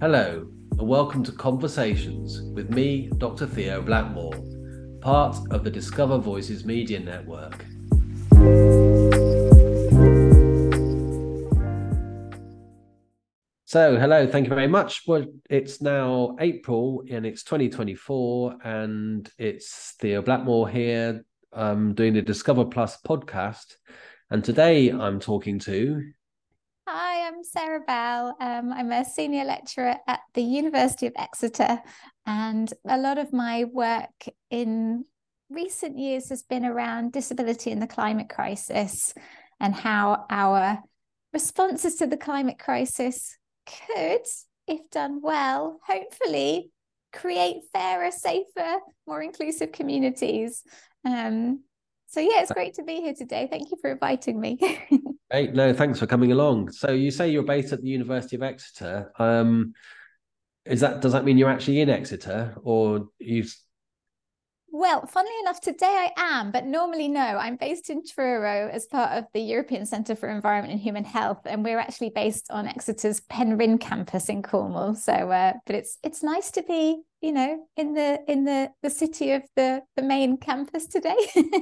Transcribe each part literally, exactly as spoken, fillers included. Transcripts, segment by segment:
Hello, and welcome to Conversations with me, Doctor Theo Blackmore, part of the Discover Voices Media Network. So, hello, thank you very much. Well, it's now April and it's twenty twenty-four, and it's Theo Blackmore here um, doing the Discover Plus podcast. And today I'm talking to... Hi, I'm Sarah Bell. Um, I'm a senior lecturer at the University of Exeter, and a lot of my work in recent years has been around disability and the climate crisis and how our responses to the climate crisis could, if done well, hopefully create fairer, safer, more inclusive communities. Um, so yeah, it's great to be here today. Thank you for inviting me. Hey, no, thanks for coming along. So you say you're based at the University of Exeter. Um, is that does that mean you're actually in Exeter, or you? Well, funnily enough, today I am, but normally no. I'm based in Truro as part of the European Centre for Environment and Human Health, and we're actually based on Exeter's Penryn campus in Cornwall. So, uh, but it's it's nice to be, you know, in the in the the city of the the main campus today.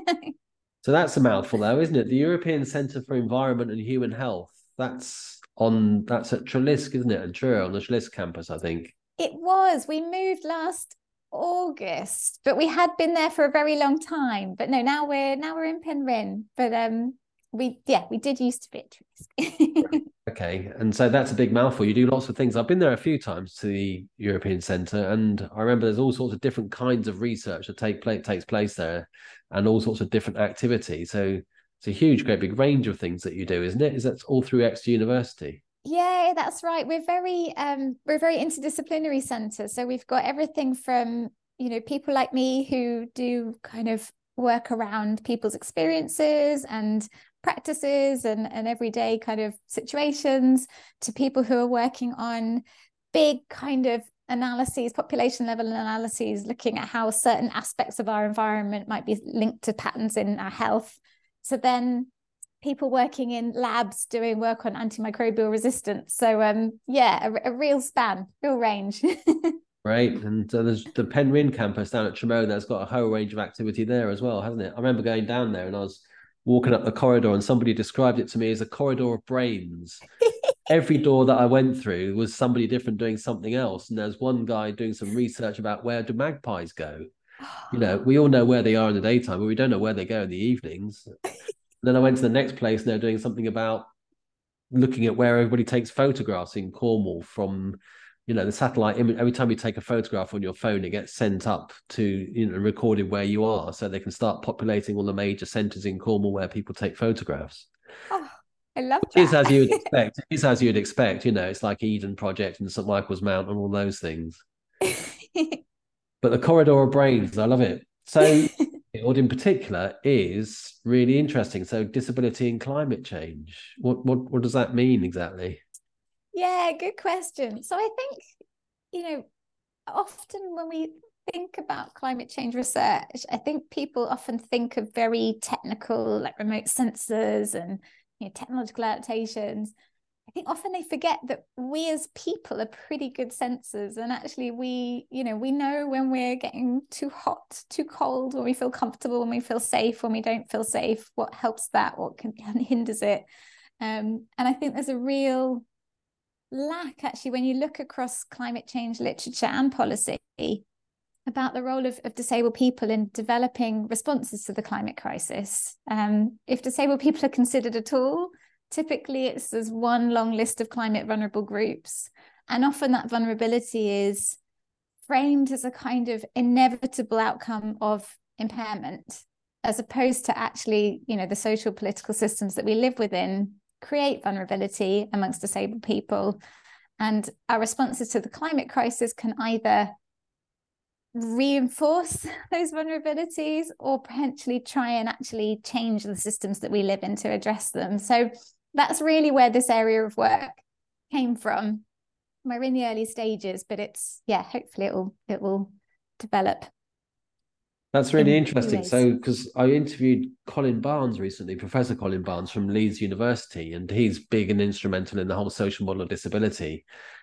So that's a mouthful, though, isn't it? The European Centre for Environment and Human Health. That's on. That's at Trelisk, isn't it? And Truro on the Trelisk campus, I think. It was. We moved last August, but we had been there for a very long time. But no, now we're now we're in Penryn. But um, we yeah, we did used to be at Trelisk. Okay, and so that's a big mouthful. You do lots of things. I've been there a few times to the European Centre, and I remember there's all sorts of different kinds of research that take place takes place there, and all sorts of different activities. So it's a huge, great big range of things that you do, isn't it? Is that all through Exeter University? Yeah, that's right. We're very um we're a very interdisciplinary centre. So we've got everything from, you know, people like me who do kind of work around people's experiences and practices and, and everyday kind of situations, to people who are working on big kind of analyses, population level analyses, looking at how certain aspects of our environment might be linked to patterns in our health. So then people working in labs doing work on antimicrobial resistance. So um, yeah, a, a real span, real range. Right, and uh, there's the Penryn campus down at Tremone that's got a whole range of activity there as well, hasn't it? I remember going down there and I was walking up the corridor and somebody described it to me as a corridor of brains. Every door that I went through was somebody different doing something else. And there's one guy doing some research about where do magpies go. You know, we all know where they are in the daytime, but we don't know where they go in the evenings. And then I went to the next place and they're doing something about looking at where everybody takes photographs in Cornwall from, you know, the satellite image. Every time you take a photograph on your phone, it gets sent up to, you know, recorded where you are, so they can start populating all the major centres in Cornwall where people take photographs. Oh, I love Which is that. as you would expect. It is as you'd expect. You know, it's like Eden Project and St Michael's Mount and all those things. But the corridor of brains, I love it. So, what in particular is really interesting. So, disability and climate change. What what what does that mean exactly? Yeah, good question. So I think, you know, often when we think about climate change research, I think people often think of very technical, like remote sensors and, you know, technological adaptations. I think often they forget that we as people are pretty good sensors, and actually we, you know, we know when we're getting too hot, too cold, when we feel comfortable, when we feel safe, when we don't feel safe, what helps that, what can hinders it. Um, and I think there's a real lack, actually, when you look across climate change literature and policy, about the role of, of disabled people in developing responses to the climate crisis. Um, if disabled people are considered at all, typically it's as one long list of climate vulnerable groups. And often that vulnerability is framed as a kind of inevitable outcome of impairment, as opposed to actually, you know, the social political systems that we live within create vulnerability amongst disabled people. And our responses to the climate crisis can either reinforce those vulnerabilities or potentially try and actually change the systems that we live in to address them. So that's really where this area of work came from. We're in the early stages, but it's, yeah, hopefully it will it will develop. That's really in interesting. So, because I interviewed Colin Barnes recently, Professor Colin Barnes from Leeds University, and he's big and instrumental in the whole social model of disability.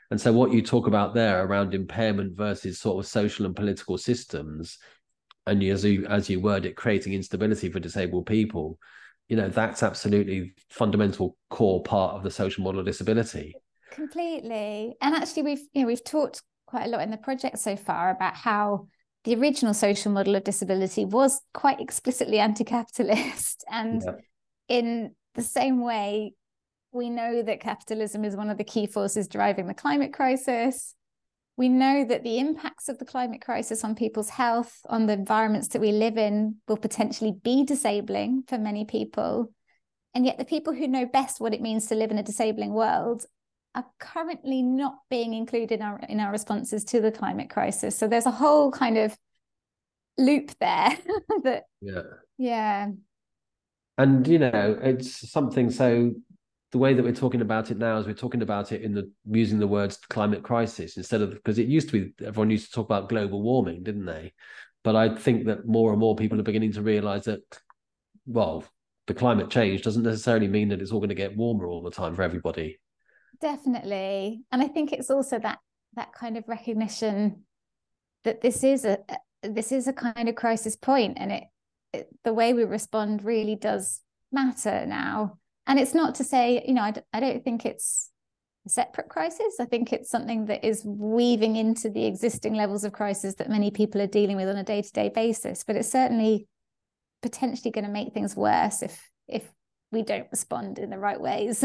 And so what you talk about there around impairment versus sort of social and political systems, and as you as you word it, creating instability for disabled people, you know, that's absolutely fundamental core part of the social model of disability. Completely. And actually we've you know we've talked quite a lot in the project so far about how the original social model of disability was quite explicitly anti-capitalist. And yeah. in the same way, we know that capitalism is one of the key forces driving the climate crisis. We know that the impacts of the climate crisis on people's health, on the environments that we live in, will potentially be disabling for many people. And yet the people who know best what it means to live in a disabling world are currently not being included in our, in our responses to the climate crisis. So there's a whole kind of loop there that, yeah. Yeah. And, you know, it's something, so the way that we're talking about it now is we're talking about it in the using the words climate crisis instead of, because it used to be, everyone used to talk about global warming, didn't they? But I think that more and more people are beginning to realize that, well, the climate change doesn't necessarily mean that it's all going to get warmer all the time for everybody. Definitely. And I think it's also that that kind of recognition that this is a this is a kind of crisis point, and it, it the way we respond really does matter now. And it's not to say, you know, I, I don't think it's a separate crisis. I think it's something that is weaving into the existing levels of crisis that many people are dealing with on a day-to-day basis. But it's certainly potentially going to make things worse if if we don't respond in the right ways.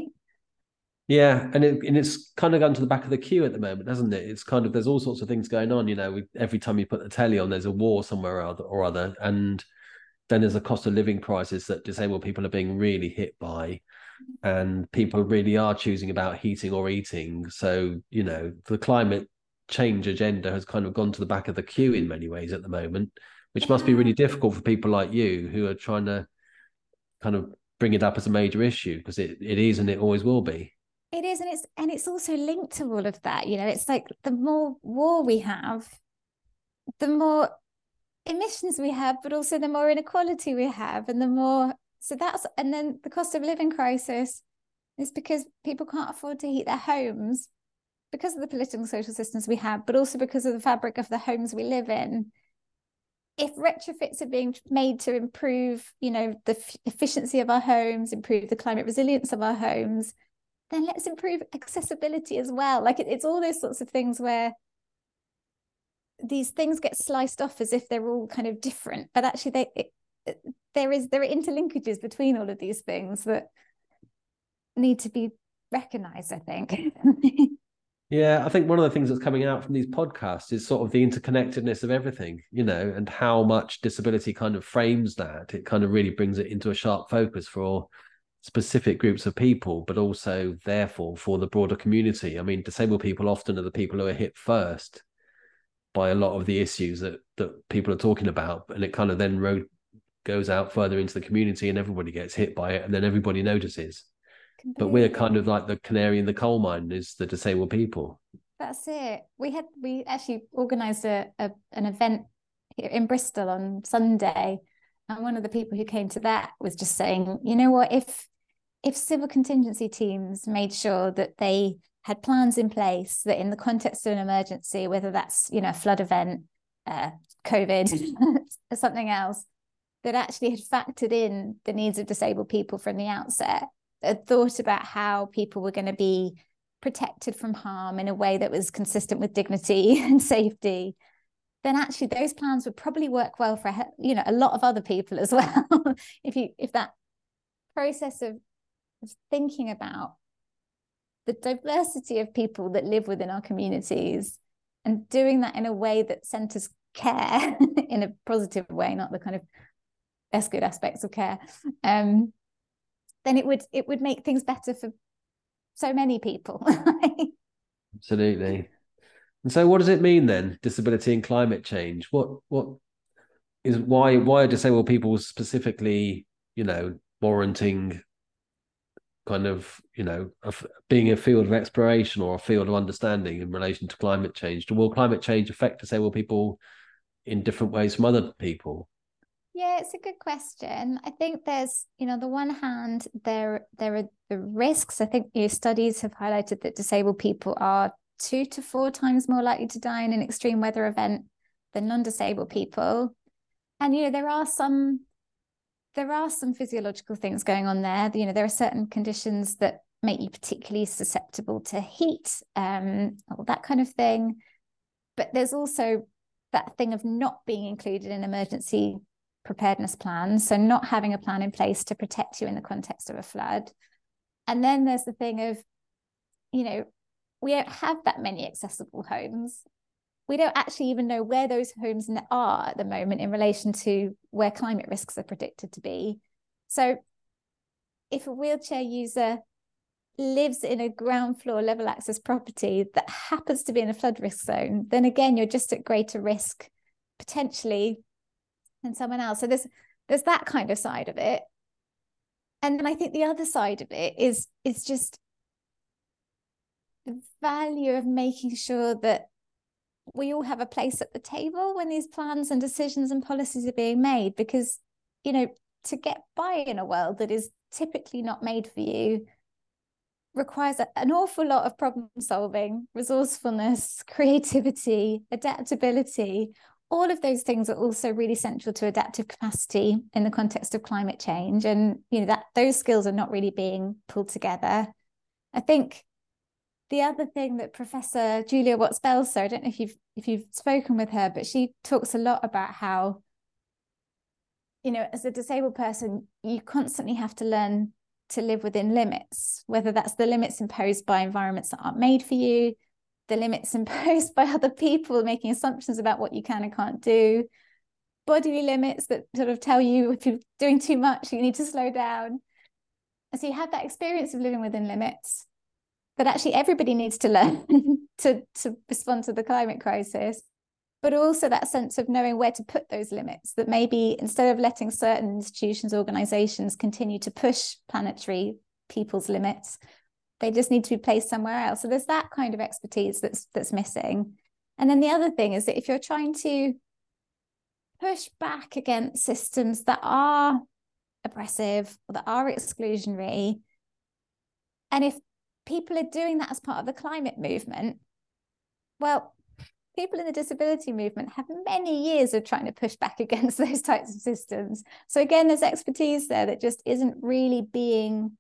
Yeah, and it and it's kind of gone to the back of the queue at the moment, hasn't it? It's kind of, there's all sorts of things going on. You know, we, every time you put the telly on, there's a war somewhere or other, or other, and then there's a cost of living crisis that disabled people are being really hit by, and people really are choosing about heating or eating. So, you know, the climate change agenda has kind of gone to the back of the queue in many ways at the moment, which must be really difficult for people like you who are trying to kind of bring it up as a major issue, because it, it is and it always will be. It is, and it's and it's also linked to all of that. You know, it's like the more war we have, the more emissions we have, but also the more inequality we have, and the more, so that's, and then the cost of living crisis is because people can't afford to heat their homes because of the political and social systems we have, but also because of the fabric of the homes we live in. If retrofits are being made to improve, you know, the f- efficiency of our homes, improve the climate resilience of our homes, then let's improve accessibility as well. Like it, it's all those sorts of things where these things get sliced off as if they're all kind of different, but actually they it, it, there is there are interlinkages between all of these things that need to be recognized, I think. Yeah, I think one of the things that's coming out from these podcasts is sort of the interconnectedness of everything, you know, and how much disability kind of frames that. It kind of really brings it into a sharp focus for specific groups of people, but also therefore for the broader community. I mean, disabled people often are the people who are hit first by a lot of the issues that that people are talking about, and it kind of then road goes out further into the community and everybody gets hit by it, and then everybody notices. Completely. But we're kind of like the canary in the coal mine is the disabled people. That's it. We had we actually organized a, a an event here in Bristol on Sunday, and one of the people who came to that was just saying, you know what, if if civil contingency teams made sure that they had plans in place that in the context of an emergency, whether that's, you know, a flood event, uh, COVID, or something else, that actually had factored in the needs of disabled people from the outset, had thought about how people were going to be protected from harm in a way that was consistent with dignity and safety, then actually those plans would probably work well for, you know, a lot of other people as well. if you if that process of thinking about the diversity of people that live within our communities and doing that in a way that centers care in a positive way, not the kind of less good aspects of care, um, then it would it would make things better for so many people. Absolutely. And so what does it mean then, disability and climate change? What what is why why are disabled people specifically, you know, warranting kind of, you know, of being a field of exploration or a field of understanding in relation to climate change? Will climate change affect disabled people in different ways from other people? Yeah, it's a good question. I think there's, you know, on the one hand, there there are the risks. I think, you know, studies have highlighted that disabled people are two to four times more likely to die in an extreme weather event than non-disabled people. And, you know, there are some there are some physiological things going on there. You know, there are certain conditions that make you particularly susceptible to heat, um, all that kind of thing. But there's also that thing of not being included in emergency preparedness plans, so not having a plan in place to protect you in the context of a flood. And then there's the thing of, you know, we don't have that many accessible homes. We don't actually even know where those homes are at the moment in relation to where climate risks are predicted to be. So if a wheelchair user lives in a ground floor level access property that happens to be in a flood risk zone, then again, you're just at greater risk potentially than someone else. So there's there's that kind of side of it. And then I think the other side of it is, is just the value of making sure that we all have a place at the table when these plans and decisions and policies are being made. Because, you know, to get by in a world that is typically not made for you requires an awful lot of problem solving, resourcefulness, creativity, adaptability. All of those things are also really central to adaptive capacity in the context of climate change. And, you know, that those skills are not really being pulled together. I think the other thing that Professor Julia Watts-Belzer, I don't know if you've if you've spoken with her, but she talks a lot about how, you know, as a disabled person, you constantly have to learn to live within limits, whether that's the limits imposed by environments that aren't made for you, the limits imposed by other people making assumptions about what you can and can't do, bodily limits that sort of tell you if you're doing too much, you need to slow down. And so you have that experience of living within limits that actually everybody needs to learn to, to respond to the climate crisis, but also that sense of knowing where to put those limits, that maybe instead of letting certain institutions, organizations continue to push planetary people's limits, they just need to be placed somewhere else. So there's that kind of expertise that's that's missing. And then the other thing is that if you're trying to push back against systems that are oppressive or that are exclusionary, and if people are doing that as part of the climate movement, well, people in the disability movement have many years of trying to push back against those types of systems. So again, there's expertise there that just isn't really being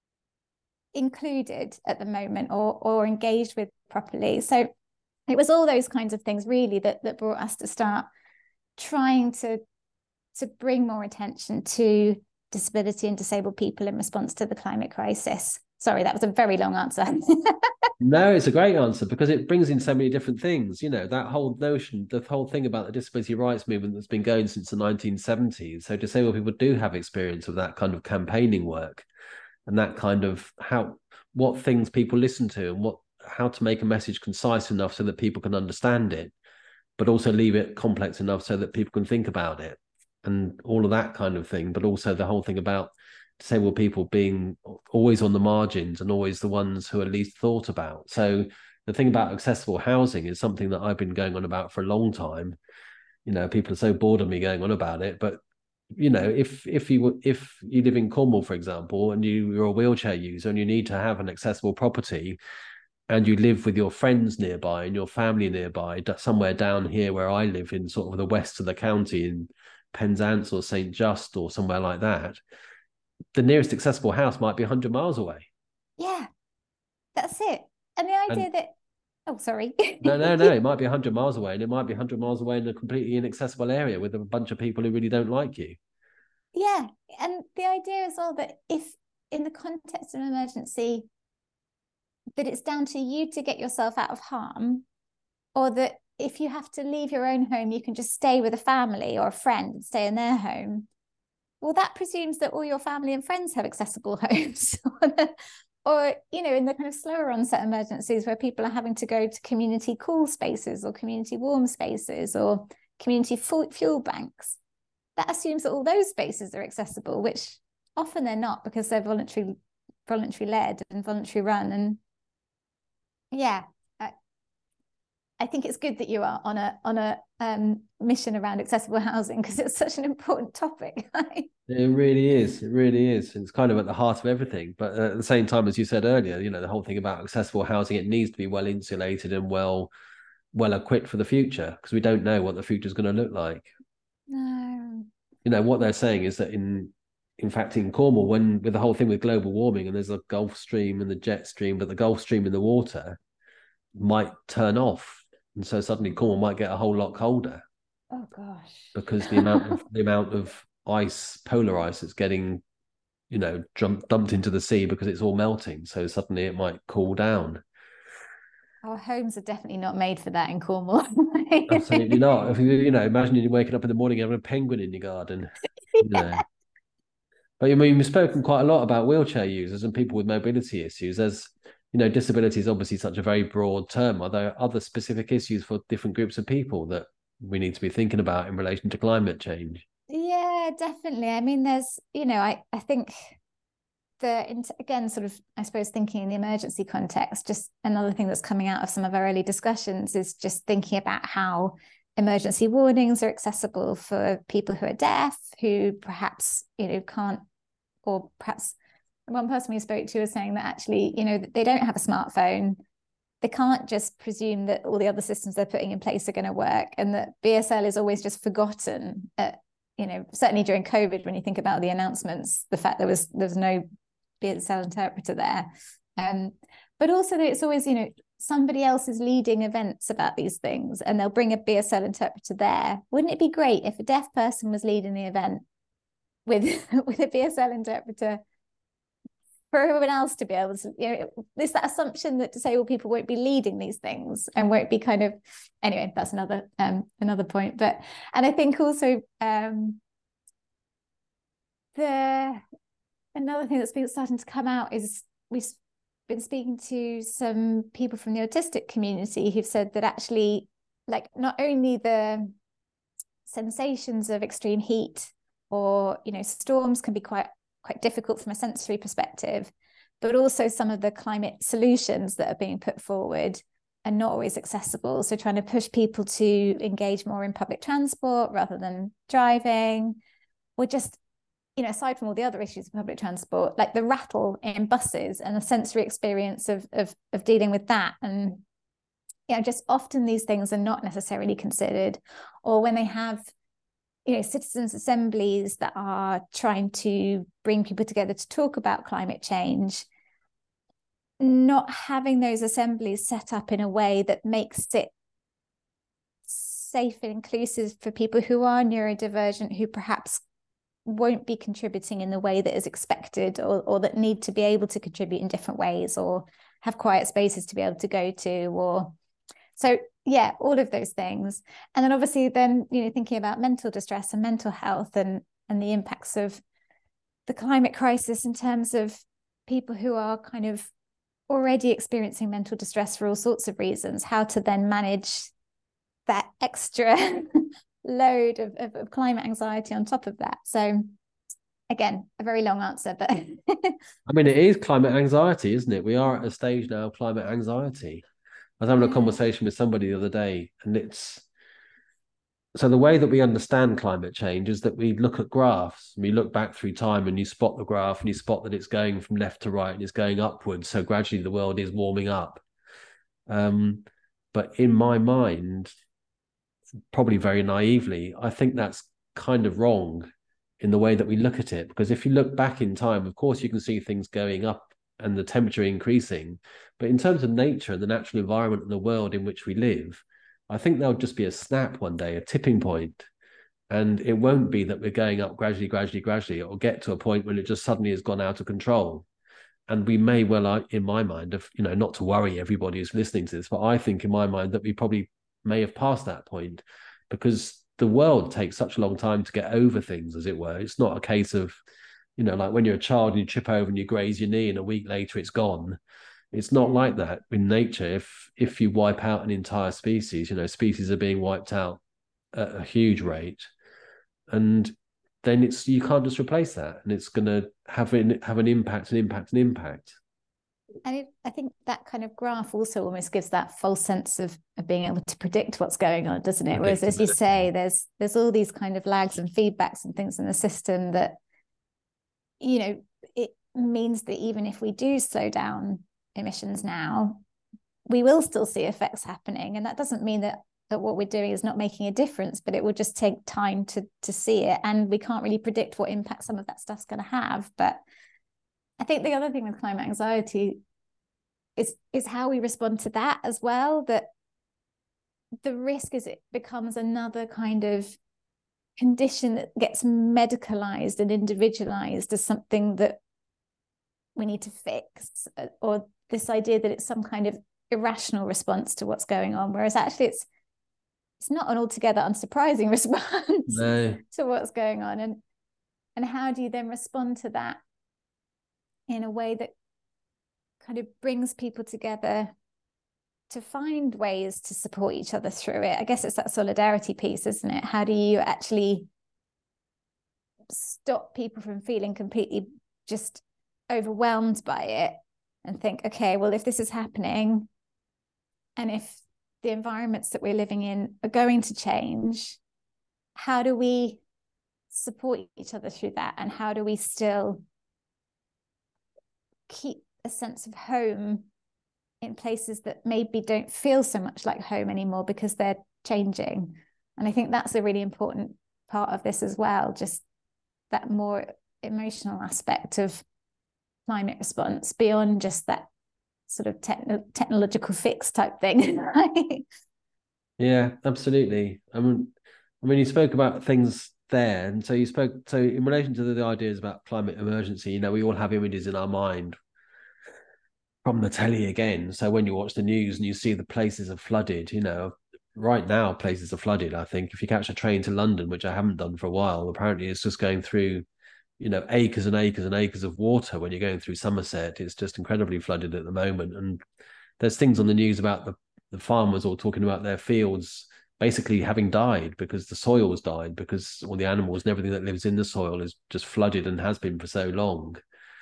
included at the moment or, or engaged with properly. So it was all those kinds of things really that, that brought us to start trying to, to bring more attention to disability and disabled people in response to the climate crisis. Sorry, that was a very long answer. No, it's a great answer because it brings in so many different things. You know, that whole notion, the whole thing about the disability rights movement that's been going since the nineteen seventies. So disabled people do have experience of that kind of campaigning work and that kind of how, what things people listen to and what, how to make a message concise enough so that people can understand it, but also leave it complex enough so that people can think about it and all of that kind of thing. But also the whole thing about disabled people being always on the margins and always the ones who are least thought about. So the thing about accessible housing is something that I've been going on about for a long time. You know, people are so bored of me going on about it, but you know, if if you if you live in Cornwall, for example, and you, you're a wheelchair user and you need to have an accessible property, and you live with your friends nearby and your family nearby, somewhere down here where I live in sort of the west of the county in Penzance or Saint Just or somewhere like that, the nearest accessible house might be one hundred miles away. Yeah, that's it. And the idea and, that, oh, sorry. no, no, no, it might be one hundred miles away and it might be one hundred miles away in a completely inaccessible area with a bunch of people who really don't like you. Yeah, and the idea as well that if in the context of an emergency, that it's down to you to get yourself out of harm, or that if you have to leave your own home, you can just stay with a family or a friend and stay in their home. Well, that presumes that all your family and friends have accessible homes. Or, you know, in the kind of slower onset emergencies where people are having to go to community cool spaces or community warm spaces or community fuel banks, that assumes that all those spaces are accessible, which often they're not because they're voluntary, voluntary led and voluntary run. And yeah, I, I I think it's good that you are on a on a um, mission around accessible housing, because it's such an important topic. It really is. It really is. It's kind of at the heart of everything. But at the same time, as you said earlier, you know, the whole thing about accessible housing, it needs to be well insulated and well well equipped for the future, because we don't know what the future is going to look like. No. You know, what they're saying is that in in fact in Cornwall, when with the whole thing with global warming, and there's a Gulf Stream and the jet stream, but the Gulf Stream in the water might turn off. And so suddenly Cornwall might get a whole lot colder. Oh gosh. Because the amount of the amount of ice, polar ice, that's getting, you know, dumped, dumped into the sea because it's all melting. So suddenly it might cool down. Our homes are definitely not made for that in Cornwall. Absolutely not. If you, you know, imagine you waking up in the morning having a penguin in your garden. You know. But I mean, we've spoken quite a lot about wheelchair users and people with mobility issues. There's, you know, disability is obviously such a very broad term. Are there other specific issues for different groups of people that we need to be thinking about in relation to climate change? Yeah, definitely. I mean, there's, you know, I, I think the, again, sort of, I suppose, thinking in the emergency context, just another thing that's coming out of some of our early discussions is just thinking about how emergency warnings are accessible for people who are deaf, who perhaps, you know, can't, or perhaps one person we spoke to was saying that actually, you know, they don't have a smartphone. They can't just presume that all the other systems they're putting in place are going to work, and that B S L is always just forgotten. At, you know, certainly during COVID, when you think about the announcements, the fact there was there was no B S L interpreter there, um, but also that it's always, you know, somebody else is leading events about these things, and they'll bring a B S L interpreter there. Wouldn't it be great if a deaf person was leading the event with with a B S L interpreter, for everyone else to be able to, you know, there's that assumption that disabled people won't be leading these things and won't be kind of, anyway, that's another um another point. But, and I think also um the another thing that's been starting to come out is we've been speaking to some people from the autistic community who've said that actually, like, not only the sensations of extreme heat or, you know, storms can be quite quite difficult from a sensory perspective, but also some of the climate solutions that are being put forward are not always accessible. So trying to push people to engage more in public transport rather than driving, or just, you know, aside from all the other issues of public transport, like the rattle in buses and the sensory experience of, of, of dealing with that. And, you know, just often these things are not necessarily considered, or when they have, you know, citizens' assemblies that are trying to bring people together to talk about climate change, not having those assemblies set up in a way that makes it safe and inclusive for people who are neurodivergent, who perhaps won't be contributing in the way that is expected, or, or that need to be able to contribute in different ways, or have quiet spaces to be able to go to, or so, yeah, all of those things. And then obviously then, you know, thinking about mental distress and mental health, and and the impacts of the climate crisis in terms of people who are kind of already experiencing mental distress for all sorts of reasons, how to then manage that extra load of, of, of climate anxiety on top of that. So again, a very long answer, but I mean, it is climate anxiety, isn't it? We are at a stage now of climate anxiety. I was having a conversation with somebody the other day, and it's so the way that we understand climate change is that we look at graphs, and we look back through time, and you spot the graph and you spot that it's going from left to right and it's going upwards. So gradually the world is warming up. Um, but in my mind, probably very naively, I think that's kind of wrong in the way that we look at it. Because if you look back in time, of course, you can see things going up and the temperature increasing. But in terms of nature and the natural environment and the world in which we live, I think there'll just be a snap one day, a tipping point. And it won't be that we're going up gradually, gradually, gradually. It will get to a point when it just suddenly has gone out of control. And we may well, in my mind, of, you know, not to worry everybody who's listening to this, but I think in my mind that we probably may have passed that point, because the world takes such a long time to get over things, as it were. It's not a case of, you know, like when you're a child and you trip over and you graze your knee and a week later it's gone. It's not like that in nature. If if you wipe out an entire species, you know, species are being wiped out at a huge rate, and then it's you can't just replace that, and it's going to have an have an impact, an impact, an impact. And it, I think that kind of graph also almost gives that false sense of, of being able to predict what's going on, doesn't it? Whereas, as you say, there's there's all these kind of lags and feedbacks and things in the system that, you know, it means that even if we do slow down emissions now, we will still see effects happening. And that doesn't mean that that what we're doing is not making a difference, but it will just take time to to see it. And we can't really predict what impact some of that stuff's going to have. But I think the other thing with climate anxiety is is how we respond to that as well. That the risk is it becomes another kind of condition that gets medicalized and individualized as something that we need to fix, or this idea that it's some kind of irrational response to what's going on, whereas actually it's it's not an altogether unsurprising response no. to what's going on. And and how do you then respond to that in a way that kind of brings people together to find ways to support each other through it? I guess it's that solidarity piece, isn't it? How do you actually stop people from feeling completely just overwhelmed by it and think, okay, well, if this is happening and if the environments that we're living in are going to change, how do we support each other through that? And how do we still keep a sense of home in places that maybe don't feel so much like home anymore because they're changing? And I think that's a really important part of this as well, just that more emotional aspect of climate response beyond just that sort of techn- technological fix type thing. Yeah, absolutely. I mean, I mean, you spoke about things there, and so you spoke. So in relation to the, the ideas about climate emergency, you know, we all have images in our mind from the telly again. So when you watch the news and you see the places are flooded, you know, right now places are flooded. I think if you catch a train to London, which I haven't done for a while, apparently it's just going through, you know, acres and acres and acres of water. When you're going through Somerset, it's just incredibly flooded at the moment. And there's things on the news about the, the farmers all talking about their fields basically having died because the soil's died, because all the animals and everything that lives in the soil is just flooded and has been for so long.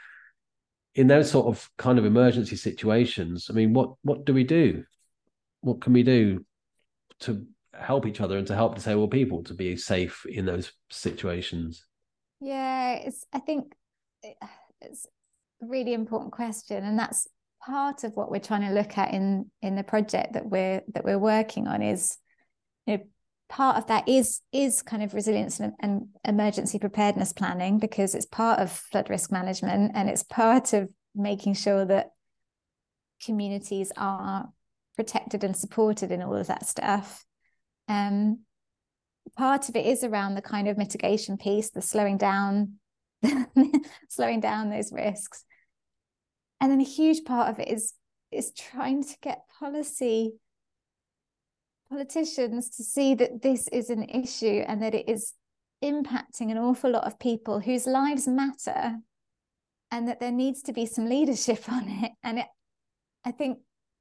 In those sort of kind of emergency situations, I mean, what what do we do? What can we do to help each other and to help disabled people to be safe in those situations? Yeah, it's I think it's a really important question, and that's part of what we're trying to look at in in the project that we're that we're working on. Is, you know, part of that is is kind of resilience and, and emergency preparedness planning, because it's part of flood risk management, and it's part of making sure that communities are protected and supported in all of that stuff. Um, part of it is around the kind of mitigation piece, the slowing down, slowing down those risks. And then a huge part of it is is trying to get policy politicians to see that this is an issue and that it is impacting an awful lot of people whose lives matter, and that there needs to be some leadership on it. And it, I think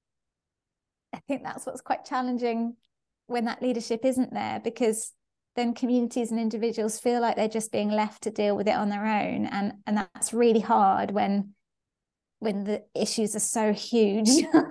I think that's what's quite challenging when that leadership isn't there, because then communities and individuals feel like they're just being left to deal with it on their own. And, and that's really hard when when the issues are so huge.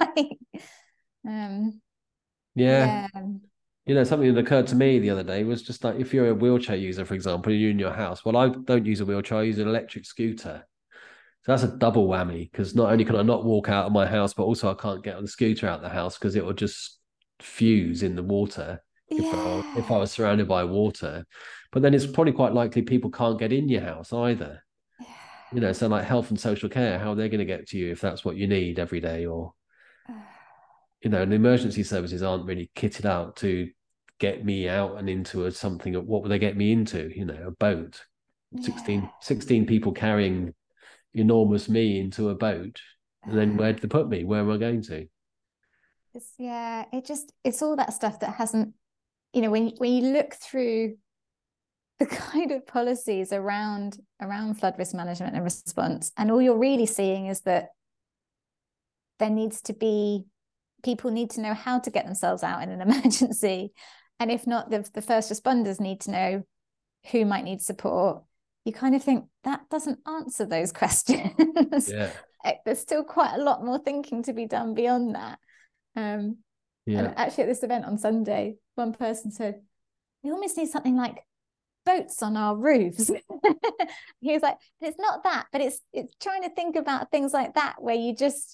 um, Yeah. yeah. You know, something that occurred to me the other day was just like, if you're a wheelchair user, for example, you're in your house. Well, I don't use a wheelchair, I use an electric scooter. So that's a double whammy, because not only can I not walk out of my house, but also I can't get on the scooter out of the house because it will just fuse in the water if I, if I Yeah. was surrounded by water. But then it's probably quite likely people can't get in your house either. Yeah. You know, so like health and social care, how are they going to get to you if that's what you need every day? Or, you know, and emergency services aren't really kitted out to get me out and into a, something. What would they get me into? You know, a boat. Yeah. sixteen, sixteen people carrying enormous me into a boat, and then where do they put me? Where am I going to? It's, yeah, it just it's all that stuff that hasn't, you know, when when you look through the kind of policies around around flood risk management and response, and all you're really seeing is that there needs to be, people need to know how to get themselves out in an emergency, and if not, the, the first responders need to know who might need support. You kind of think that doesn't answer those questions. Yeah. there's still quite a lot more thinking to be done beyond that. Um, yeah. And actually at this event on Sunday, one person said, we almost need something like boats on our roofs. He was like, it's not that, but it's it's trying to think about things like that, where you just,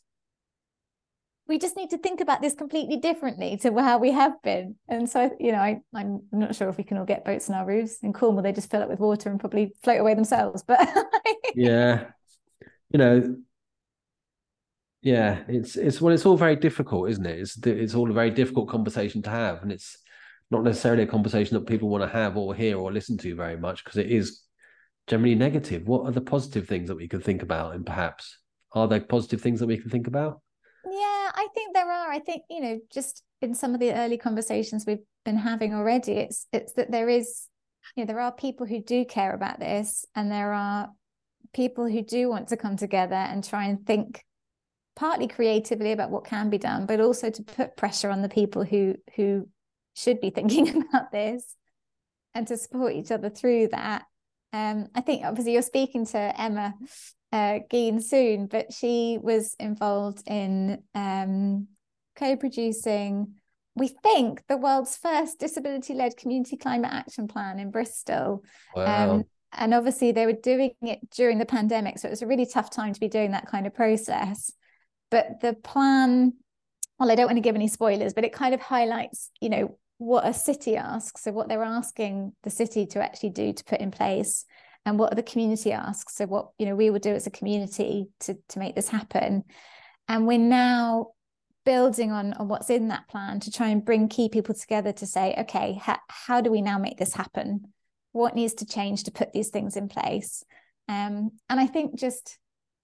we just need to think about this completely differently to how we have been. And so, you know, I, I'm not sure if we can all get boats on our roofs. In Cornwall, they just fill it with water and probably float away themselves. But yeah, you know, yeah, it's it's well, it's all very difficult, isn't it? It's it's all a very difficult conversation to have, and it's not necessarily a conversation that people want to have or hear or listen to very much, because it is generally negative. What are the positive things that we can think about? And perhaps are there positive things that we can think about? Yeah, I think there are. I think, you know, just in some of the early conversations we've been having already, it's it's that there is, you know, there are people who do care about this, and there are people who do want to come together and try and think partly creatively about what can be done, but also to put pressure on the people who who should be thinking about this, and to support each other through that. Um, I think obviously you're speaking to Emma uh, Geen soon, but she was involved in um, co-producing, we think, the world's first disability-led community climate action plan in Bristol. Wow. Um, and obviously they were doing it during the pandemic, so it was a really tough time to be doing that kind of process. But the plan, well, I don't want to give any spoilers, but it kind of highlights, you know, what a city asks, so what they're asking the city to actually do to put in place, and what the community asks, so what, you know, we will do as a community to, to make this happen. And we're now building on, on what's in that plan to try and bring key people together to say, okay, ha- how do we now make this happen? What needs to change to put these things in place? Um, and I think just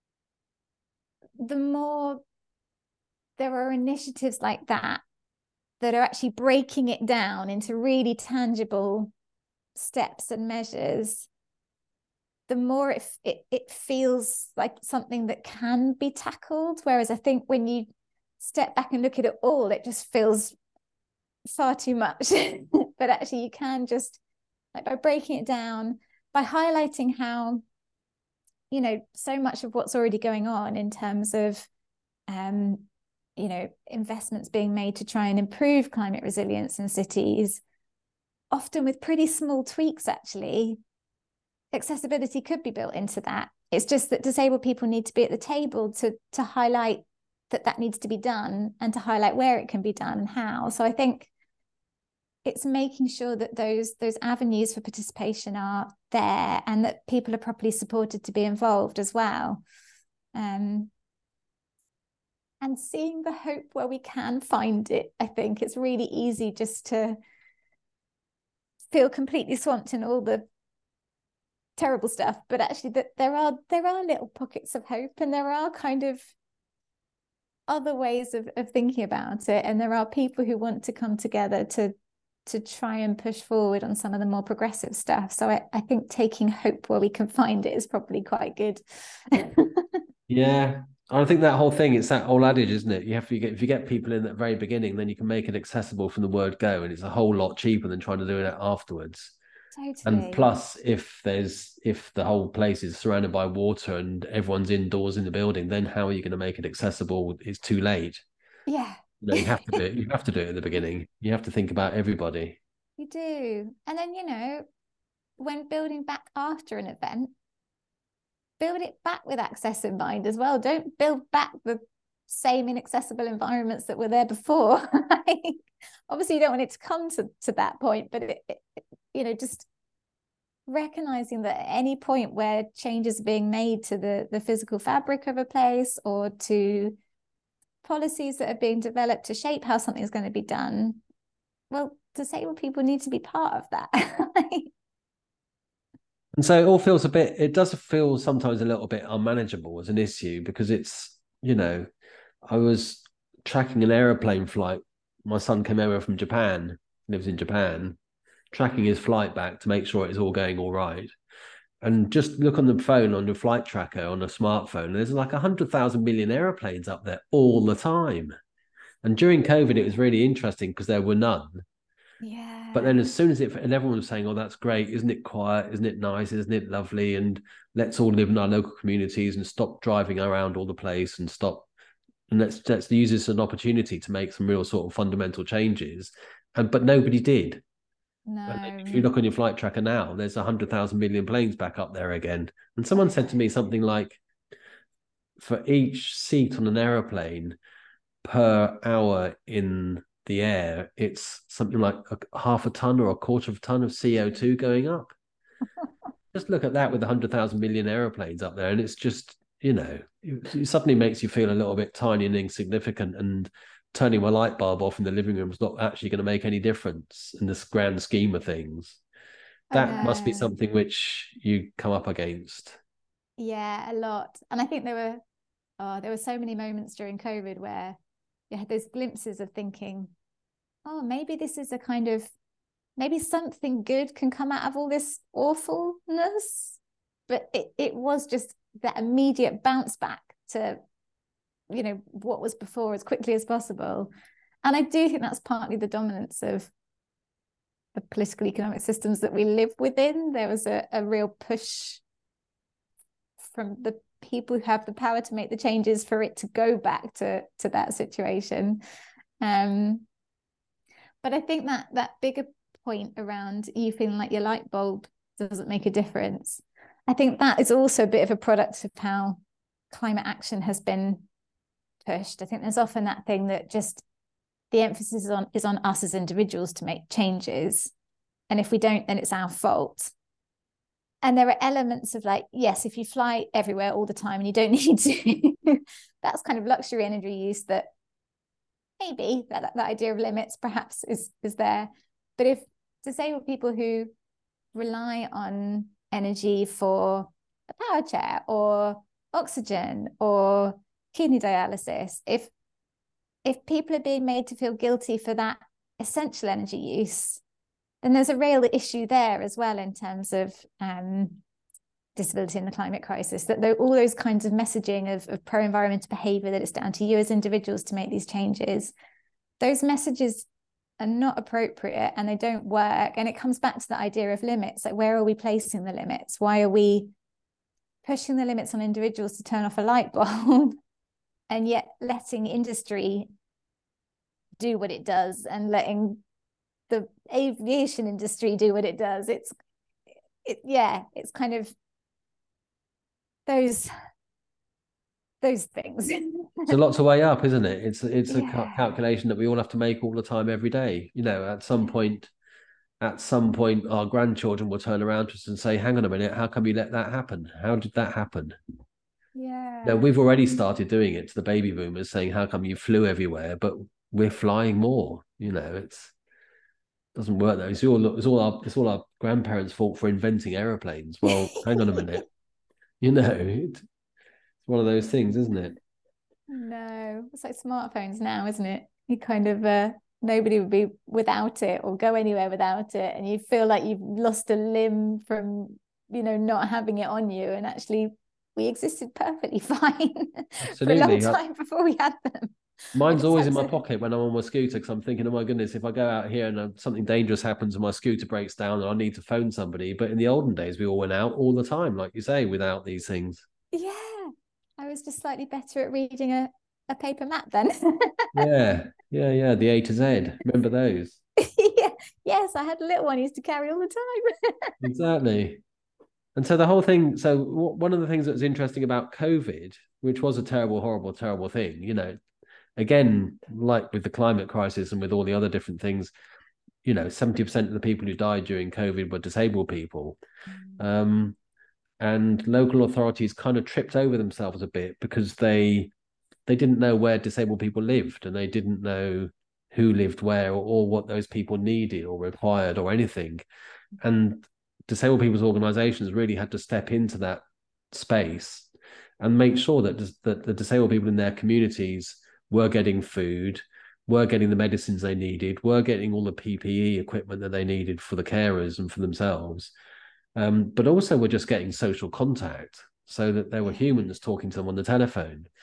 the more there are initiatives like that, that are actually breaking it down into really tangible steps and measures, the more it, it it feels like something that can be tackled. Whereas I think when you step back and look at it all, it just feels far too much. But actually you can just, like, by breaking it down, by highlighting how, you know, so much of what's already going on in terms of um you know, investments being made to try and improve climate resilience in cities, often with pretty small tweaks, actually, accessibility could be built into that. It's just that disabled people need to be at the table to, to highlight that that needs to be done, and to highlight where it can be done and how. So I think it's making sure that those, those avenues for participation are there, and that people are properly supported to be involved as well. Um, And seeing the hope where we can find it. I think it's really easy just to feel completely swamped in all the terrible stuff, but actually that there are there are little pockets of hope, and there are kind of other ways of, of thinking about it, and there are people who want to come together to to try and push forward on some of the more progressive stuff. So I, I think taking hope where we can find it is probably quite good. Yeah. I think that whole thing, it's that old adage, isn't it? You have to get, if you get people in at the very beginning, then you can make it accessible from the word go, and it's a whole lot cheaper than trying to do it afterwards. Totally. And plus, if there's if the whole place is surrounded by water and everyone's indoors in the building, then how are you going to make it accessible? It's too late. Yeah. You know, you have to do it. You have to do it at the beginning. You have to think about everybody. You do. And then, you know, when building back after an event, build it back with access in mind as well. Don't build back the same inaccessible environments that were there before. Obviously, you don't want it to come to, to that point, but it, it, you know, just recognizing that at any point where changes are being made to the, the physical fabric of a place, or to policies that are being developed to shape how something's going to be done, well, disabled people need to be part of that. And so it all feels a bit, it does feel sometimes a little bit unmanageable as an issue, because it's, you know, I was tracking an aeroplane flight. My son came over from Japan, lives in Japan, tracking his flight back to make sure it's all going all right. And just look on the phone, on your flight tracker, on a smartphone, and there's like one hundred thousand million aeroplanes up there all the time. And during COVID, it was really interesting because there were none. But then Yeah. as soon as it, and everyone was saying, oh, that's great. Isn't it quiet? Isn't it nice? Isn't it lovely? And let's all live in our local communities and stop driving around all the place and stop. And let's, let's use this as an opportunity to make some real sort of fundamental changes. And, but nobody did. And if you No. look on your flight tracker now, there's one hundred thousand million planes back up there again. And someone said to me something like, for each seat on an aeroplane per hour in the air, it's something like a half a ton or a quarter of a ton of C O two going up. Just look at that with one hundred thousand million aeroplanes up there, and it's just, you know, it, it suddenly makes you feel a little bit tiny and insignificant, and turning my light bulb off in the living room is not actually going to make any difference in this grand scheme of things. I That must be know. something which you come up against. Yeah, a lot. And I think there were oh, there were so many moments during COVID where you had those glimpses of thinking, oh, maybe this is a kind of, maybe something good can come out of all this awfulness. But it, it was just that immediate bounce back to, you know, what was before as quickly as possible. And I do think that's partly the dominance of the political economic systems that we live within. There was a, a real push from the people who have the power to make the changes for it to go back to to that situation. Um, but I think that that bigger point around you feeling like your light bulb doesn't make a difference, I think that is also a bit of a product of how climate action has been pushed. I think there's often that thing that just the emphasis is on is on us as individuals to make changes, and if we don't, then it's our fault. And there are elements of like, yes, if you fly everywhere all the time and you don't need to, that's kind of luxury energy use that maybe that, that idea of limits perhaps is, is there. But if disabled people who rely on energy for a power chair or oxygen or kidney dialysis, if if people are being made to feel guilty for that essential energy use, then there's a real issue there as well in terms of um, disability in the climate crisis, that all those kinds of messaging of, of pro-environmental behaviour, that it's down to you as individuals to make these changes, those messages are not appropriate and they don't work. And it comes back to the idea of limits, like where are we placing the limits? Why are we pushing the limits on individuals to turn off a light bulb and yet letting industry do what it does and letting the aviation industry do what it does? It's it, yeah, it's kind of those those things. It's a lot to weigh up, isn't it? It's it's a Yeah. calculation that we all have to make all the time, every day. You know, at some point, at some point, our grandchildren will turn around to us and say, "Hang on a minute, how come you let that happen? How did that happen?" Now, Yeah. we've already started doing it to the baby boomers, saying, "How come you flew everywhere?" But we're flying more. You know, it's doesn't work though. It's all it's all our it's all our grandparents' fault for inventing aeroplanes. Well, hang on a minute. You know, it's one of those things, isn't it? No, it's like smartphones now, isn't it? You kind of uh, nobody would be without it or go anywhere without it, and you feel like you've lost a limb from, you know, not having it on you. And actually, we existed perfectly fine for a long Absolutely. time before we had them. We Mine's just always had in my to. pocket when I'm on my scooter, because I'm thinking, oh my goodness, if I go out here and uh, something dangerous happens and my scooter breaks down and I need to phone somebody. But in the olden days, we all went out all the time, like you say, without these things. Yeah, I was just slightly better at reading a, a paper map then. Yeah, yeah, yeah. The A to Z. Remember those? Yeah. Yes, I had a little one I used to carry all the time. Exactly. And so the whole thing. So one of the things that was interesting about COVID, which was a terrible, horrible, terrible thing, you know, again, like with the climate crisis and with all the other different things, you know, seventy percent of the people who died during COVID were disabled people. Um, and local authorities kind of tripped over themselves a bit because they they didn't know where disabled people lived, and they didn't know who lived where, or, or what those people needed or required or anything. And disabled people's organizations really had to step into that space and make sure that, that the disabled people in their communities were getting food, were getting the medicines they needed, were getting all the P P E equipment that they needed for the carers and for themselves. Um, but also were just getting social contact, so that there were humans talking to them on the telephone.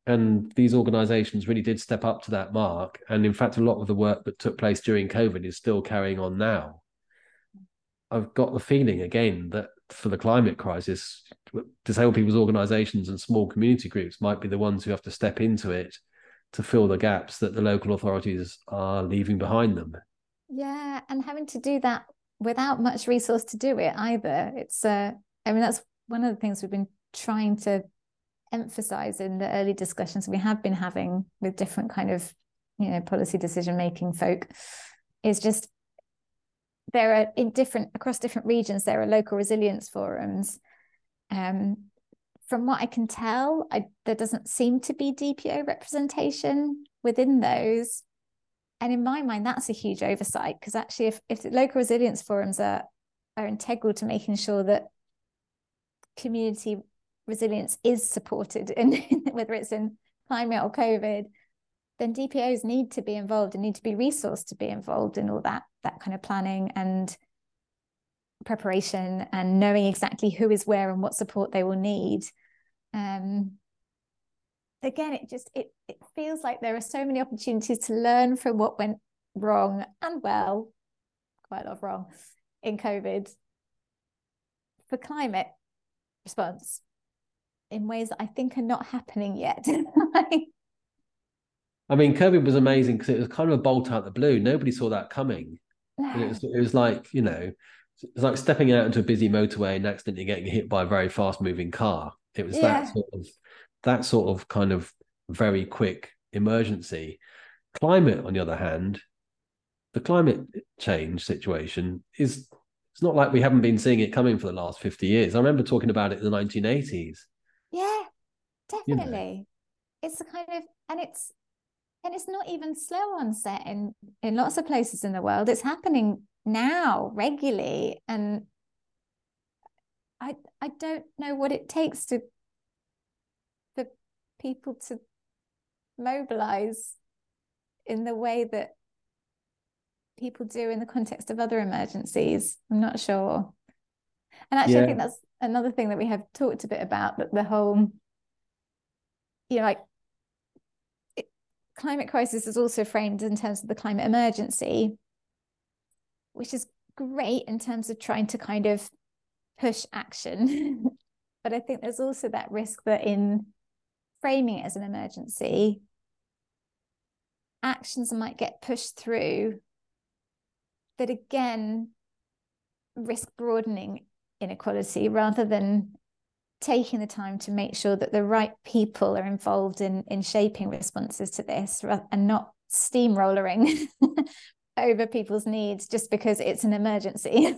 And these organizations really did step up to that mark. And in fact, a lot of the work that took place during COVID is still carrying on now. I've got the feeling again that for the climate crisis, disabled people's organizations and small community groups might be the ones who have to step into it to fill the gaps that the local authorities are leaving behind them. Yeah, and having to do that without much resource to do it either. It's uh I mean, that's one of the things we've been trying to emphasize in the early discussions we have been having with different kind of, you know, policy decision making folk, is just there are in different across different regions there are local resilience forums. Um, from what I can tell, I, there doesn't seem to be D P O representation within those. And in my mind, that's a huge oversight, because actually if, if the local resilience forums are, are integral to making sure that community resilience is supported, in, whether it's in climate or COVID, then D P Os need to be involved and need to be resourced to be involved in all that, that kind of planning and preparation and knowing exactly who is where and what support they will need. Um, again, it just, it, it feels like there are so many opportunities to learn from what went wrong and well, quite a lot of wrong in COVID for climate response in ways that I think are not happening yet. I mean, COVID was amazing because it was kind of a bolt out the blue. Nobody saw that coming. No. And it was, it was like, you know, it's like stepping out into a busy motorway and accidentally getting hit by a very fast moving car. It was Yeah. that sort of, that sort of kind of very quick emergency. Climate, on the other hand, the climate change situation is, it's not like we haven't been seeing it coming for the last fifty years. I remember talking about it in the nineteen eighties. Yeah, definitely. You know. It's a kind of, and it's, and it's not even slow onset in, in lots of places in the world. It's happening now regularly. And I, I don't know what it takes to, for people to mobilize in the way that people do in the context of other emergencies. I'm not sure. And actually, yeah. I think that's another thing that we have talked a bit about, that the whole, you know, like it, climate crisis is also framed in terms of the climate emergency, which is great in terms of trying to kind of push action. But I think there's also that risk that in framing it as an emergency, actions might get pushed through that again risk broadening inequality, rather than taking the time to make sure that the right people are involved in, in shaping responses to this, and not steamrollering over people's needs just because it's an emergency.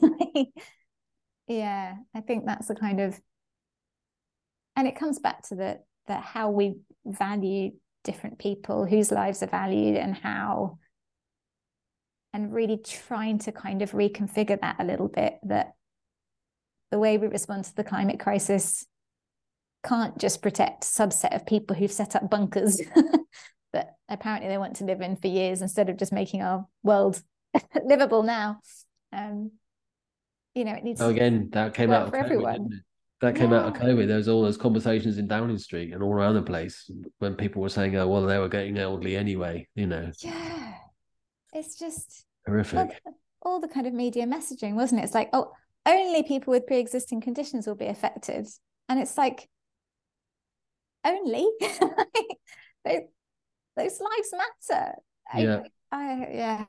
Yeah, I think that's the kind of, and it comes back to the, the how we value different people, whose lives are valued and how, and really trying to kind of reconfigure that a little bit, that the way we respond to the climate crisis can't just protect a subset of people who've set up bunkers that apparently they want to live in for years, instead of just making our world livable now. Um, you know, it needs oh, again, that came out of for COVID, everyone. didn't it? That came yeah. out of COVID. There was all those conversations in Downing Street and all around the place when people were saying, oh, well, they were getting elderly anyway, you know. Yeah. It's just horrific. All, all the kind of media messaging, wasn't it? It's like, oh, only people with pre-existing conditions will be affected. And it's like, only? those, those lives matter. Yeah. I, I, yeah.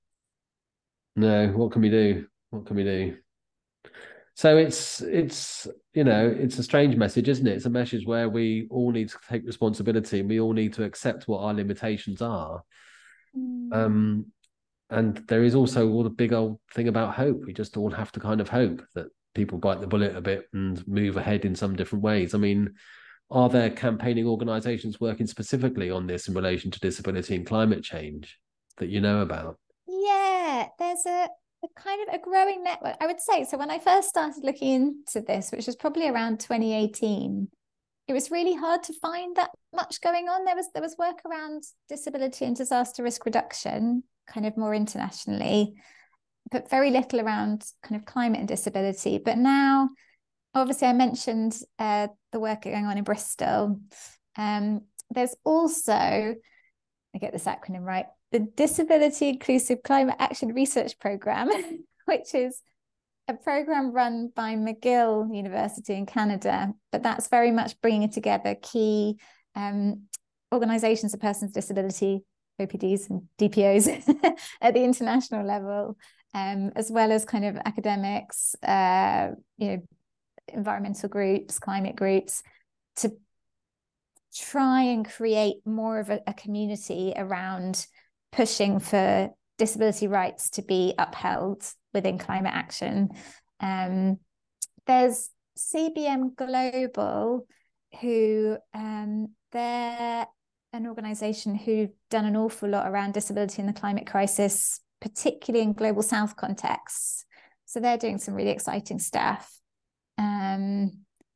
No, what can we do? What can we do? So it's it's you know, it's a strange message, isn't it? It's a message where we all need to take responsibility and we all need to accept what our limitations are. Mm. Um, and there is also all the big old thing about hope. We just all have to kind of hope that people bite the bullet a bit and move ahead in some different ways. I mean, are there campaigning organizations working specifically on this in relation to disability and climate change that you know about? Yeah, there's a, a kind of a growing network, I would say. So when I first started looking into this, which was probably around twenty eighteen, it was really hard to find that much going on. There was there was work around disability and disaster risk reduction, kind of more internationally, but very little around kind of climate and disability. But now, obviously, I mentioned uh, the work going on in Bristol. Um, there's also, I get this acronym right, the Disability Inclusive Climate Action Research Programme, which is a program run by McGill University in Canada, but that's very much bringing together key um, organizations of persons with disability, O P Ds and D P Os at the international level, um, as well as kind of academics, uh, you know, environmental groups, climate groups, to try and create more of a, a community around pushing for disability rights to be upheld within climate action. Um, there's C B M Global, who um, they're an organization who've done an awful lot around disability in the climate crisis, particularly in global south contexts. So they're doing some really exciting stuff. Um,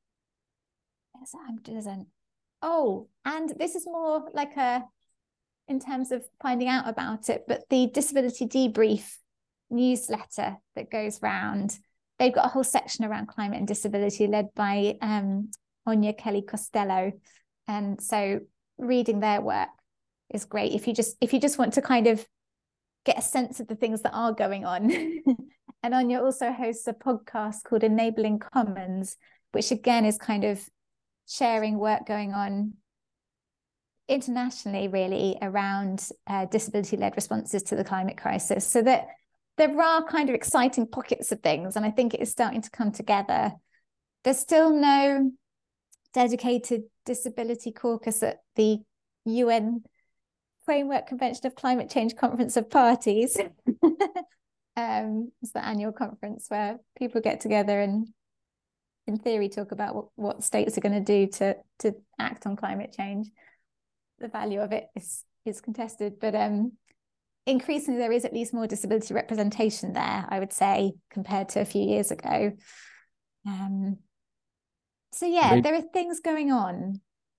oh, and this is more like a, in terms of finding out about it, but the Disability Debrief newsletter that goes round, they've got a whole section around climate and disability led by um, Anya Kelly Costello. And so reading their work is great if you just if you just want to kind of get a sense of the things that are going on. And Anya also hosts a podcast called Enabling Commons, which again is kind of sharing work going on internationally, really, around uh, disability-led responses to the climate crisis. So that there are kind of exciting pockets of things, and I think it is starting to come together. There's still no dedicated disability caucus at the U N Framework Convention of Climate Change Conference of Parties. um, it's the annual conference where people get together and, in theory, talk about what, what states are going to do to to act on climate change. The value of it is is contested, but um, increasingly there is at least more disability representation there, I would say, compared to a few years ago. Um, so yeah, I mean, there are things going on.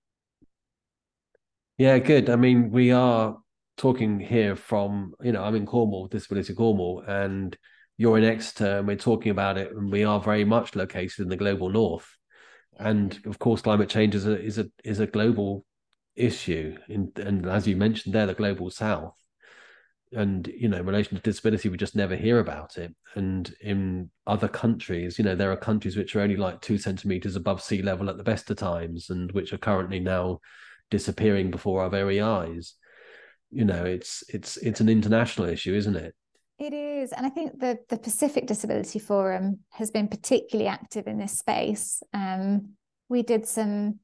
Yeah, good. I mean, we are talking here from, you know, I'm in Cornwall, Disability Cornwall, and you're in Exeter, and we're talking about it, and we are very much located in the global north. And of course, climate change is a is a is a global issue, in, and as you mentioned there, the global south. And, you know, in relation to disability, we just never hear about it. And in other countries, you know, there are countries which are only like two centimeters above sea level at the best of times, and which are currently now disappearing before our very eyes. You know, it's it's it's an international issue, isn't it? It is. And I think the, the Pacific Disability Forum has been particularly active in this space. Um, we did some,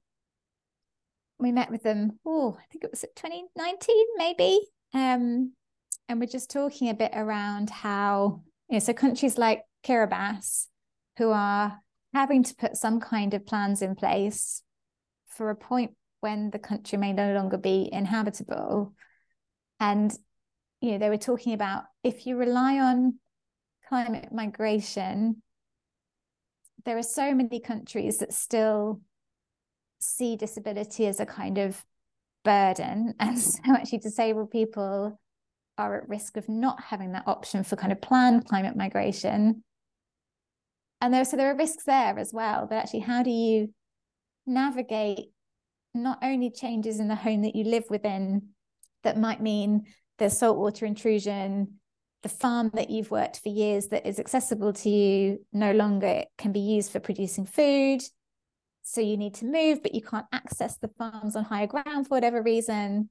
we met with them, oh, I think it was twenty nineteen, maybe. Um, and we're just talking a bit around how, you know, so countries like Kiribati, who are having to put some kind of plans in place for a point when the country may no longer be inhabitable. And, you know, they were talking about, if you rely on climate migration, there are so many countries that still see disability as a kind of burden, and so actually disabled people are at risk of not having that option for kind of planned climate migration. And there, so there are risks there as well, but actually, how do you navigate not only changes in the home that you live within, that might mean there's saltwater intrusion, the farm that you've worked for years that is accessible to you no longer can be used for producing food, so you need to move, but you can't access the farms on higher ground for whatever reason.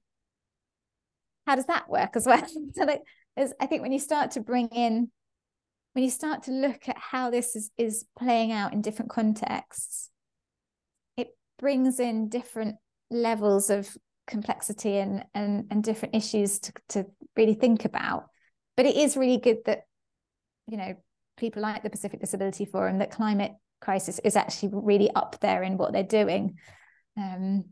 How does that work as well? So like, I think when you start to bring in, when you start to look at how this is, is playing out in different contexts, it brings in different levels of complexity and and, and different issues to, to really think about. But it is really good that, you know, people like the Pacific Disability Forum, that climate crisis is actually really up there in what they're doing. Um,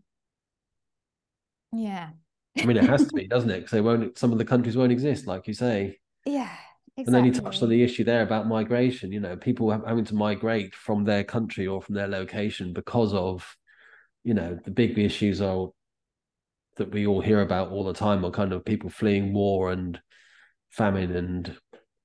yeah. I mean, it has to be, doesn't it? Because they won't. Some of the countries won't exist, like you say. Yeah, exactly. And then you touched on the issue there about migration. You know, people having to migrate from their country or from their location because of, you know, the big issues are that we all hear about all the time, are kind of people fleeing war and famine and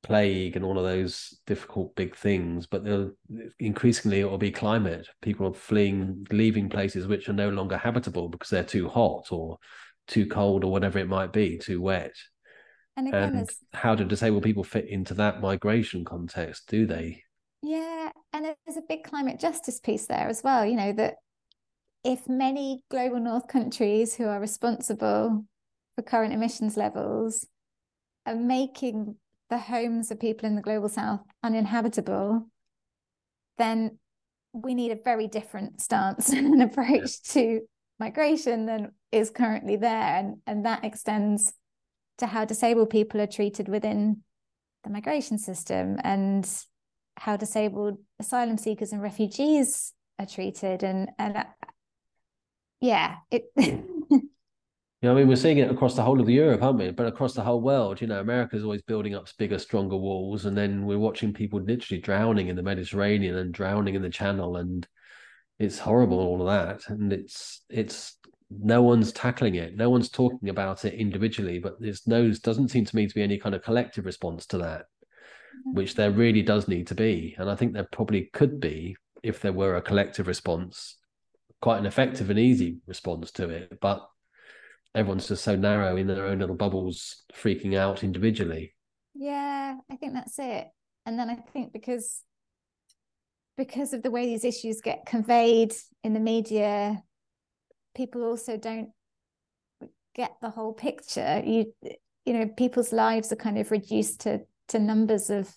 plague and all of those difficult big things, but increasingly it will be climate. People are fleeing, leaving places which are no longer habitable because they're too hot or too cold or whatever it might be, too wet. And again, and how do disabled people fit into that migration context? Do they? Yeah, and there's a big climate justice piece there as well. You know, that if many global north countries who are responsible for current emissions levels are making the homes of people in the global south uninhabitable, then we need a very different stance and approach yeah. to migration than is currently there. And, and that extends to how disabled people are treated within the migration system and how disabled asylum seekers and refugees are treated. And, and uh, yeah, it... Yeah, I mean, we're seeing it across the whole of Europe, aren't we? But across the whole world, you know, America's always building up bigger, stronger walls, and then we're watching people literally drowning in the Mediterranean and drowning in the Channel, and it's horrible, all of that. And it's it's no one's tackling it, no one's talking about it individually, but there's no doesn't seem to me to be any kind of collective response to that, which there really does need to be. And I think there probably could be if there were a collective response, quite an effective and easy response to it, but everyone's just so narrow in their own little bubbles, freaking out individually. Yeah, I think that's it. And then I think because because of the way these issues get conveyed in the media, people also don't get the whole picture. You you know, people's lives are kind of reduced to to numbers of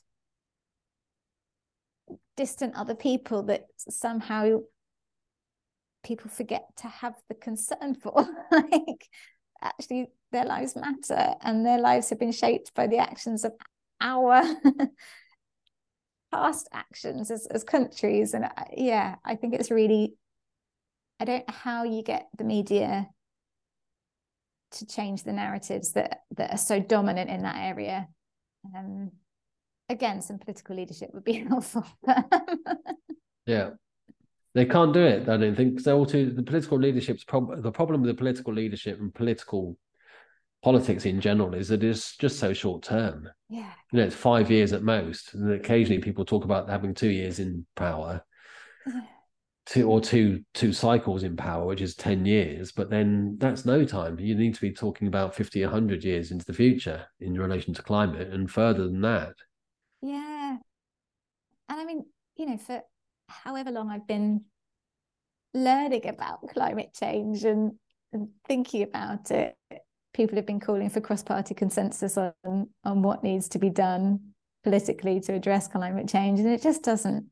distant other people that somehow people forget to have the concern for. Like, actually their lives matter, and their lives have been shaped by the actions of our past actions as, as countries. And I, yeah, I think it's really, I don't know how you get the media to change the narratives that that are so dominant in that area. Um, again, some political leadership would be helpful. Yeah. They can't do it, I don't think, because they're all too, the political leadership's problem, the problem with the political leadership and political politics in general is that it's just so short term. Yeah. You know, it's five years at most. And occasionally people talk about having two years in power, yeah. two or two, two cycles in power, which is ten years, but then that's no time. You need to be talking about fifty, a hundred years into the future in relation to climate and further than that. Yeah. And I mean, you know, for however long I've been learning about climate change and, and thinking about it, people have been calling for cross-party consensus on, on what needs to be done politically to address climate change, and it just doesn't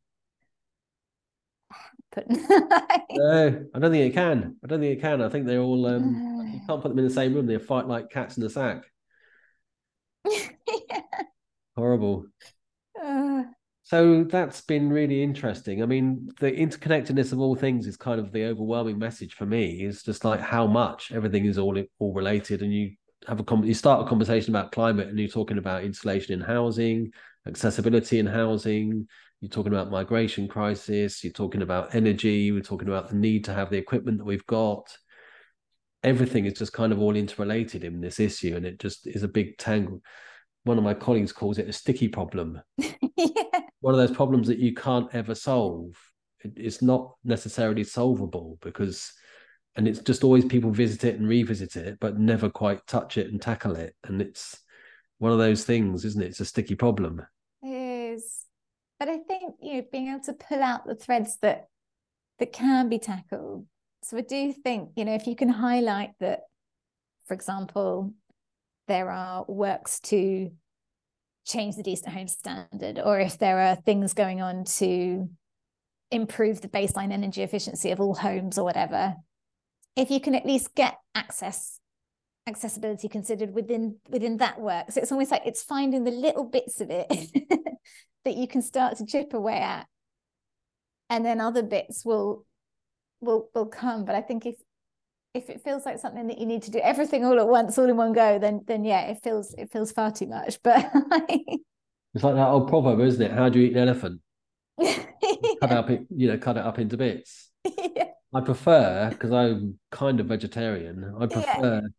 happen. No, I don't think it can. I don't think it can. I think they're all, um, you can't put them in the same room. They fight like cats in a sack. Yeah. Horrible. Uh, So that's been really interesting. I mean, the interconnectedness of all things is kind of the overwhelming message for me. Is just like how much everything is all all related, and you have a you start a conversation about climate, and you're talking about insulation in housing, accessibility in housing. You're talking about migration crisis. You're talking about energy. We're talking about the need to have the equipment that we've got. Everything is just kind of all interrelated in this issue, and it just is a big tangle. One of my colleagues calls it a sticky problem. Yeah. One of those problems that you can't ever solve. It, it's not necessarily solvable because, and it's just always people visit it and revisit it, but never quite touch it and tackle it. And it's one of those things, isn't it? It's a sticky problem. It is. But I think, you know, being able to pull out the threads that that can be tackled. So I do think, you know, if you can highlight that, for example, there are works to change the decent home standard, or if there are things going on to improve the baseline energy efficiency of all homes or whatever, if you can at least get access accessibility considered within within that work. So it's almost like it's finding the little bits of it that you can start to chip away at, and then other bits will will will come. But I think if if it feels like something that you need to do everything all at once, all in one go, then then yeah, it feels it feels far too much. But it's like that old proverb, isn't it? How do you eat an elephant? Yeah. Cut up, you know, cut it up into bits. Yeah. I prefer, because I'm kind of vegetarian, I prefer yeah.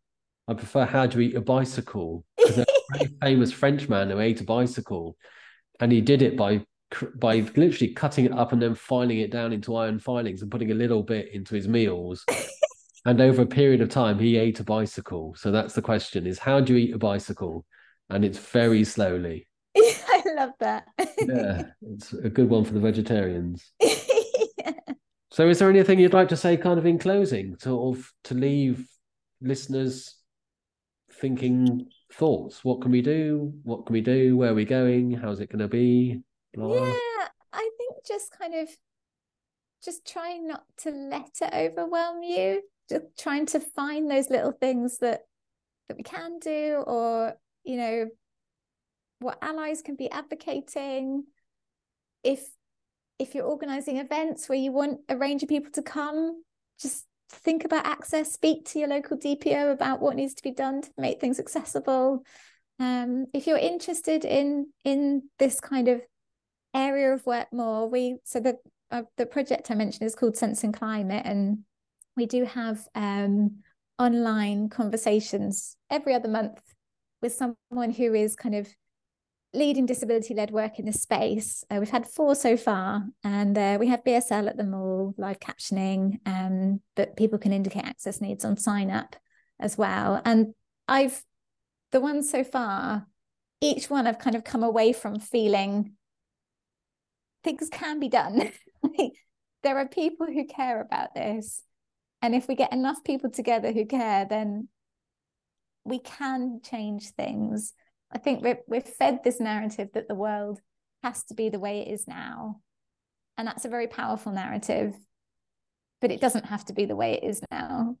I prefer how do you eat a bicycle, because there's a very famous Frenchman who ate a bicycle, and he did it by by literally cutting it up and then filing it down into iron filings and putting a little bit into his meals. And over a period of time, he ate a bicycle. So that's the question: is how do you eat a bicycle? And it's very slowly. I love that. Yeah, it's a good one for the vegetarians. Yeah. So is there anything you'd like to say kind of in closing, sort of to leave listeners thinking thoughts? What can we do? What can we do? Where are we going? How's it going to be? Blah. Yeah, I think just kind of just trying not to let it overwhelm you. Just trying to find those little things that that we can do, or, you know, what allies can be advocating. If if you're organizing events where you want a range of people to come, just think about access, speak to your local D P O about what needs to be done to make things accessible. Um, if you're interested in in this kind of area of work more, we so the uh, the project I mentioned is called Sense and Climate, and we do have um, online conversations every other month with someone who is kind of leading disability-led work in this space. Uh, we've had four so far, and uh, we have B S L at them all, live captioning, um, but people can indicate access needs on sign up as well. And I've, the ones so far, each one I've kind of come away from feeling things can be done. There are people who care about this. And if we get enough people together who care, then we can change things. I think we're, we're fed this narrative that the world has to be the way it is now. And that's a very powerful narrative, but it doesn't have to be the way it is now.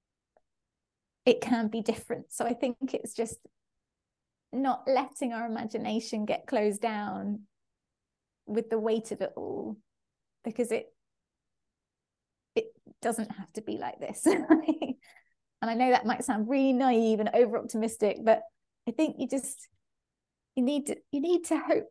It can be different. So I think it's just not letting our imagination get closed down with the weight of it all, because it it doesn't have to be like this. And I know that might sound really naive and over optimistic, but I think you just you need to you need to hope.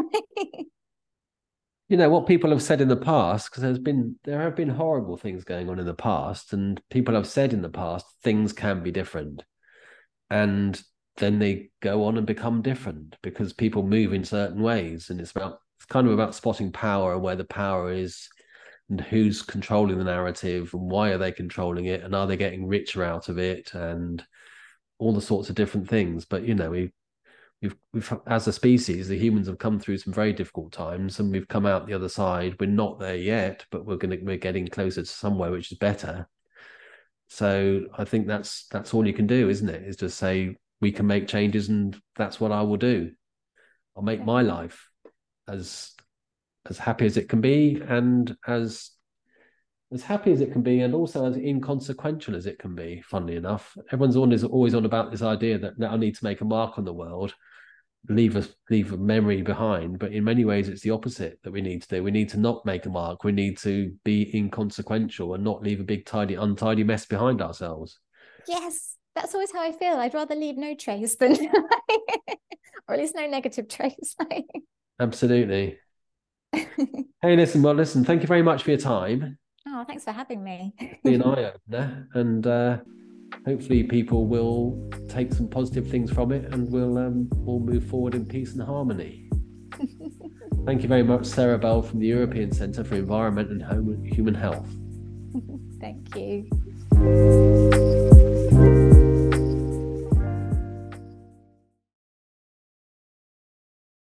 You know what people have said in the past, because there's been there have been horrible things going on in the past, and people have said in the past things can be different, and then they go on and become different because people move in certain ways, and it's about it's kind of about spotting power and where the power is, and who's controlling the narrative, and why are they controlling it, and are they getting richer out of it, and all the sorts of different things. But you know, we we've we've as a species, the humans have come through some very difficult times, and we've come out the other side. We're not there yet, but we're gonna we're getting closer to somewhere which is better. So I think that's that's all you can do, isn't it? Is just say we can make changes, and that's what I will do. I'll make my life as as happy as it can be, and as as happy as it can be, and also as inconsequential as it can be. Funnily enough, everyone's always always on about this idea that I need to make a mark on the world, leave a leave a memory behind. But in many ways, it's the opposite that we need to do. We need to not make a mark. We need to be inconsequential and not leave a big, tidy, untidy mess behind ourselves. Yes, that's always how I feel. I'd rather leave no trace than, or at least no negative trace. Absolutely. Hey, listen, well, listen, thank you very much for your time. Oh, thanks for having me. Be an eye-opener, and uh, hopefully people will take some positive things from it, and we'll um, all move forward in peace and harmony. Thank you very much, Sarah Bell from the European Centre for Environment and Human Health. Thank you.